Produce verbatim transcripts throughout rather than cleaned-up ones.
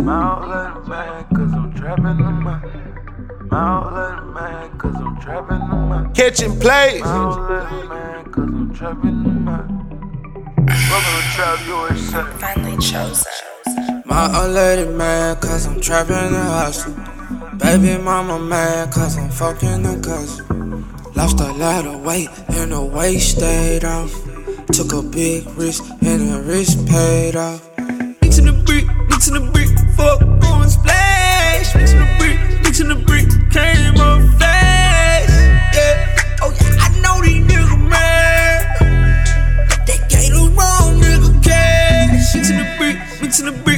Mouth let it man, cause I'm trapping the mind. Mouth let it man, cause I'm trapping the mind. Catching plays. Mouth let it man, cause I'm trapping the mind. Welcome to Trap U S A. Finally chosen. My old lady mad cause I'm trapping the hustle. Baby mama mad cause I'm fucking the cousin. Lost a lot of weight and the weight stayed off. Took a big risk and the risk paid off. Mixing the brick, mixing the brick, fuck going splash. Mixing the brick, mixing the brick, came up fast. Yeah, oh yeah, I know these niggas mad. They gave the wrong nigga cash. Mixing the brick, mixing the brick.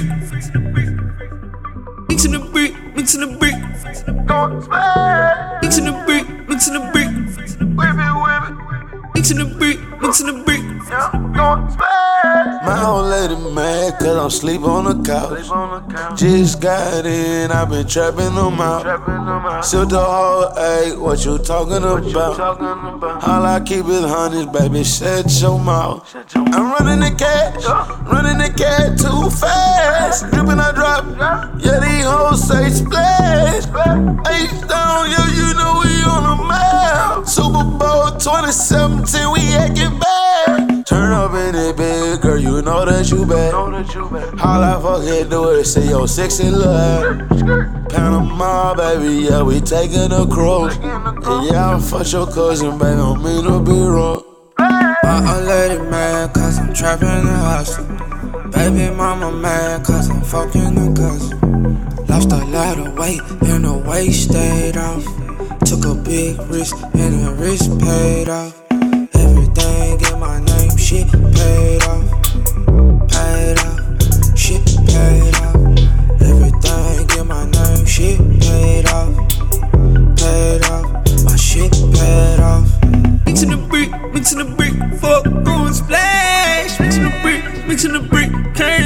Mixing the brick, mixing the brick, Going smash. mixing the brick, mixing the brick, Whip it, whip it. mixing the brick, mixing the brick. Yeah, going smash. My old lady mad cause I'm sleep on the couch. Sleep on the couch. Just got in, I been trapping them out. Trapping them out. Still the whole eight, what you talking What you about? talking about? All I keep is hundreds, baby, shut your mouth. Shut your I'm running the cash, running the cash too fast. Drippin' I drop, yeah, these hoes say splash. H down, yo, you know we on the map. Super Bowl twenty seventeen, we actin' bad. Turn up in it, big girl, you know that you bad. Know that you bad. All I fucking do is say yo sexy love. Panama, baby, yeah, we taking a cruise. And yeah, I fuck your cousin, baby, don't mean to be wrong. My old lady mad cause I'm trapping the hustle. Baby mama mad cause I'm fucking the cousin. Lost a lot of weight and the weight stayed off. Took a big risk and the risk paid off. Everything in my name, shit paid off. Paid off, shit paid off. Everything in my name, shit paid off. Paid off, my shit paid off. Mixing the brick, mixing the brick, fuck going splash. Mixing the brick, mixing the brick, came